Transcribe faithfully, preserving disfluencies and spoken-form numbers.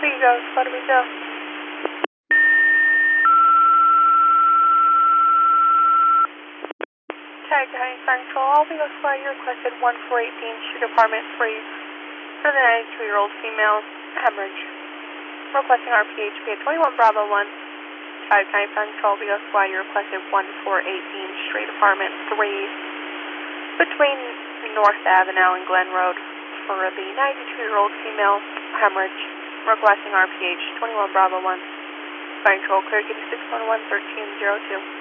Vigo, Squad Vigo. Tag County Central, All Vigo Squad, you requested one four eight Dean Street, Apartment three for the ninety-two-year-old female, hemorrhage. Requesting R P H P at twenty-one Bravo one. Tag County Central, Vigo Squad, you requested one four eight Dean Street, Apartment three between North Avenue and Glen Road for the ninety-two-year-old female, hemorrhage. Requesting R P H twenty-one Bravo one. Central, clear, six one one, thirteen zero two.